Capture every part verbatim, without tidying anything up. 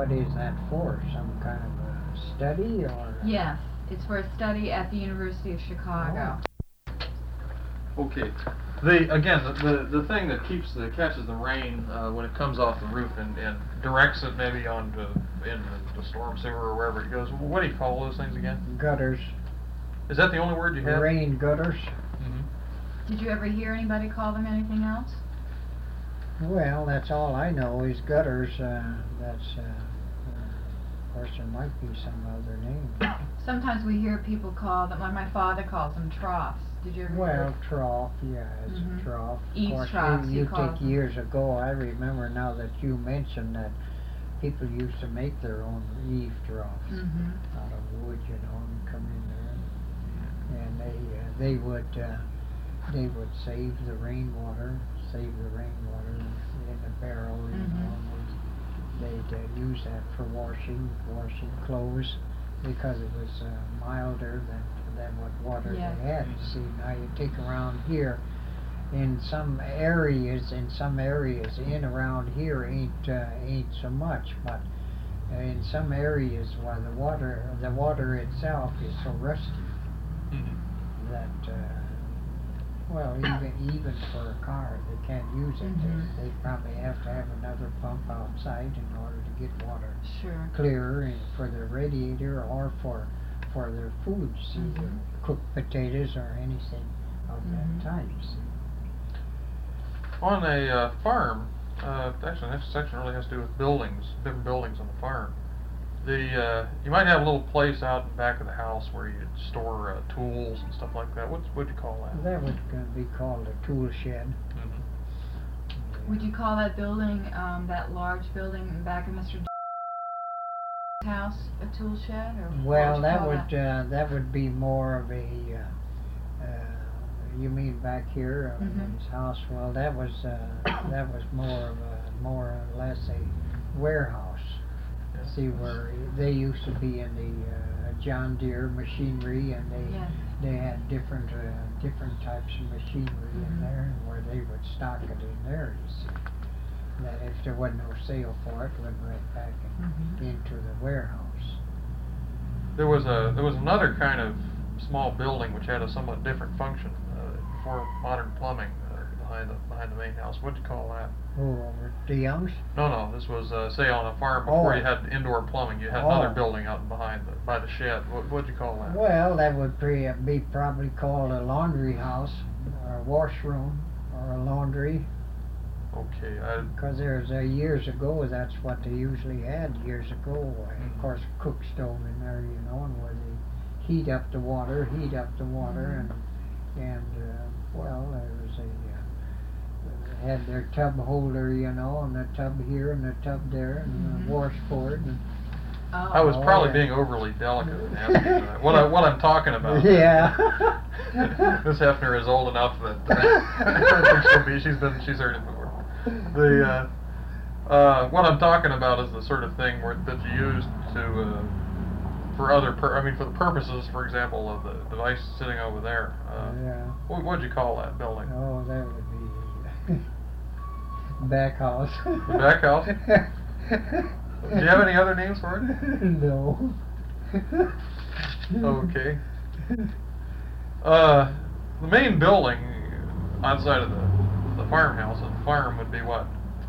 what is that for? Some kind of a study or? Yes, it's for a study at the University of Chicago. Oh. Okay. The again the, the the thing that keeps the catches the rain uh, when it comes off the roof and, and directs it maybe onto in the, the storm sewer or wherever it goes. What do you call those things again? Gutters. Is that the only word you have? Rain gutters. Mm-hmm. Did you ever hear anybody call them anything else? Well, that's all I know is gutters. Uh, that's, uh, uh, of course, there might be some other name. Sometimes we hear people call them, like my father calls them troughs. Did you ever Well, hear? trough, yeah, it's Mhm. a trough. Eaves Of course, troughs, you, he you calls take them. years ago, I remember now that you mentioned that people used to make their own eave troughs Mm-hmm. out of wood, you know, and come in there. And they, uh, they would, uh, they would save the rainwater, save the rainwater in the barrel, you Mhm. know. And they'd uh, use that for washing, washing clothes, because it was uh, milder than than what water Yeah. they had. See, now you take around here, in some areas, in some areas, in around here ain't uh, ain't so much, but in some areas where the water, the water itself is so rusty Mm-hmm. that, uh, well, even even for a car, they can't use it. Mhm. They, they probably have to have another pump outside in order to get water Sure. clearer and for their radiator or for for their foods, either Mhm. cooked potatoes or anything of Mhm. that type. See. On a uh, farm, uh, actually, the next section really has to do with buildings, different buildings on the farm. The uh, you might have a little place out in the back of the house where you store uh, tools and stuff like that. What's what do you call that? That would uh, be called a tool shed. Mm-hmm. Would you call that building, um, that large building in back of Mister house, a tool shed, or what Well, would you that call would that? uh, that would be more of a. Uh, uh, you mean back here uh, Mhm. in his house? Well, that was uh, that was more of a more or less a warehouse. Yeah. See, where they used to be in the uh, John Deere machinery, and they Yes. they had different uh, different types of machinery Mhm. in there, and where they would stock it in there. You see, that if there wasn't no sale for it, went right back in, Mhm. into the warehouse. There was a there was another kind of small building which had a somewhat different function uh, before modern plumbing uh, behind the behind the main house. What do you call that? Oh, over the Youngs? No, no. This was uh, say on a farm before Oh. you had indoor plumbing. You had another Oh. building out behind the, by the shed. What what do you call that? Well, that would pre- be probably called a laundry house, or a washroom, or a laundry. Okay. I, Because there's uh, years ago, that's what they usually had years ago. Uh, Mhm. Of course, cook stove in there, you know, and where they heat up the water, heat up the water, and and uh, well, there was a uh, had their tub holder, you know, and the tub here and the tub there, and Mhm. the washboard. And Oh. I was Oh, probably yeah. being overly delicate in asking for that. What I what I'm talking about. Yeah. Miss Hefner is old enough that uh, I think she'll be. She's been. She's heard it before. The uh, uh, what I'm talking about is the sort of thing where that you use to uh, for other. Pur- I mean, for the purposes, for example, of the device sitting over there. Uh, Yeah. what what'd you call that building? Oh, that would be back house. The back house? Do you have any other names for it? No. Okay. Uh, the main building outside of the the farmhouse, a farm would be what?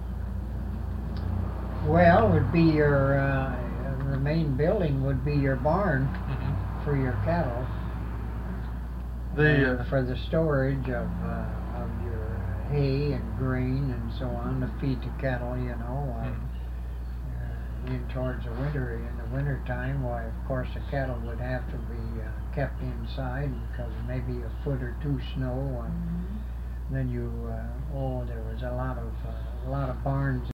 Well, would be your uh, the main building would be your barn Mm-hmm. for your cattle. The and uh, for the storage of uh, of your uh, hay and grain and so on to feed the cattle, you know. Uh, Mhm. uh, in towards the winter, in the winter time, why of course the cattle would have to be uh, kept inside because maybe a foot or two snow, and Mhm. then you uh, oh there was a lot of uh, a lot of barns